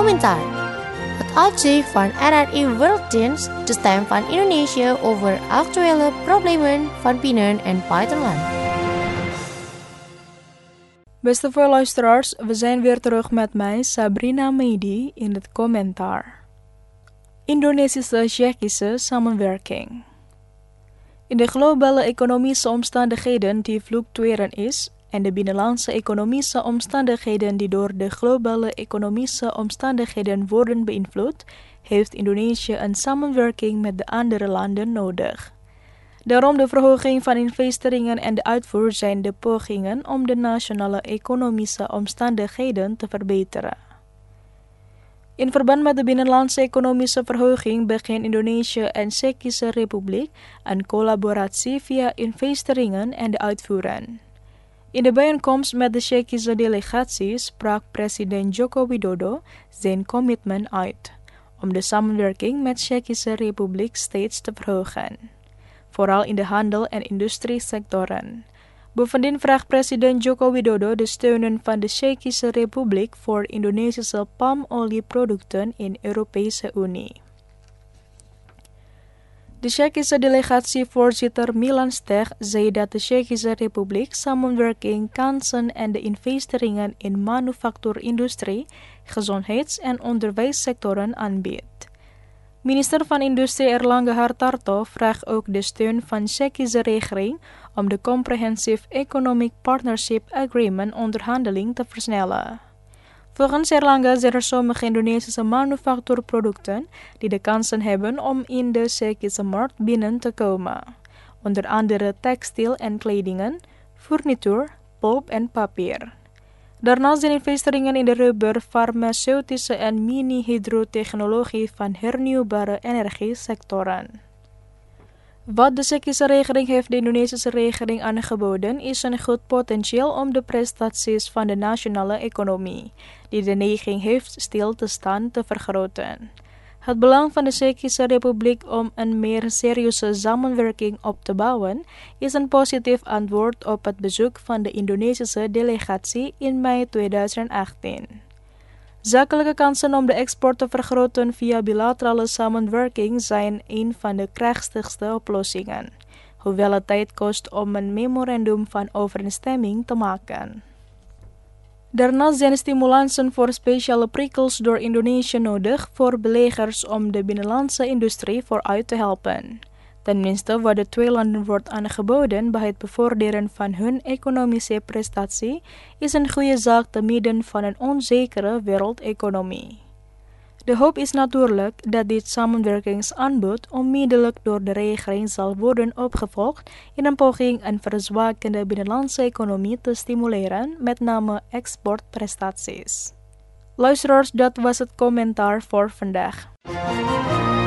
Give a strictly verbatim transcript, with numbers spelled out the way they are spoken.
Komentar. Het uitzicht van R R I Werelddienst, de stem van Indonesië over actuele problemen van binnen- en buitenland. Beste luisteraars, we zijn weer terug met mij, Sabrina Mehdi, in het commentaar. Indonesische-Tsjechische samenwerking. In de globale economische omstandigheden die fluctuerend is en de binnenlandse economische omstandigheden die door de globale economische omstandigheden worden beïnvloed, heeft Indonesië een samenwerking met de andere landen nodig. Daarom de verhoging van investeringen en de uitvoer zijn de pogingen om de nationale economische omstandigheden te verbeteren. In verband met de binnenlandse economische verhoging begint Indonesië en Tsjechische Republiek een collaboratie via investeringen en de uitvoeren. In de bijeenkomst met de Tsjechische delegatie sprak president Joko Widodo zijn commitment uit om de samenwerking met de Tsjechische Republiek steeds te verhogen, vooral in de handel- en industriesectoren. Bovendien vraagt president Joko Widodo de steun van de Tsjechische Republiek voor Indonesische palmolieproducten in de Europese Unie. De Tsjechische delegatievoorzitter Milan Stech zei dat de Tsjechische Republiek samenwerking, kansen en de investeringen in manufactuurindustrie, gezondheids- en onderwijssectoren aanbiedt. Minister van Industrie Erlangga Hartarto vraagt ook de steun van de Tsjechische regering om de Comprehensive Economic Partnership Agreement onderhandeling te versnellen. Volgens Erlangga zijn er sommige Indonesische manufactuurproducten die de kansen hebben om in de Tsjechische markt binnen te komen, onder andere textiel en kledingen, furnituur, pulp en papier. Daarnaast zijn investeringen in de rubber, farmaceutische en mini-hydrotechnologie van hernieuwbare energiesectoren. Wat de Tsjechische regering heeft de Indonesische regering aangeboden is een goed potentieel om de prestaties van de nationale economie, die de neiging heeft stil te staan, te vergroten. Het belang van de Tsjechische Republiek om een meer serieuze samenwerking op te bouwen is een positief antwoord op het bezoek van de Indonesische delegatie in mei tweeduizend achttien. Zakelijke kansen om de export te vergroten via bilaterale samenwerking zijn een van de krachtigste oplossingen, hoewel het tijd kost om een memorandum van overeenstemming te maken. Daarnaast zijn stimulansen voor speciale prikkels door Indonesië nodig voor beleggers om de binnenlandse industrie vooruit te helpen. Tenminste, wat de twee landen wordt aangeboden bij het bevorderen van hun economische prestatie, is een goede zaak te midden van een onzekere wereldeconomie. De hoop is natuurlijk dat dit samenwerkingsaanbod onmiddellijk door de regering zal worden opgevolgd in een poging een verzwakende binnenlandse economie te stimuleren, met name exportprestaties. Luisteraars, dat was het commentaar voor vandaag.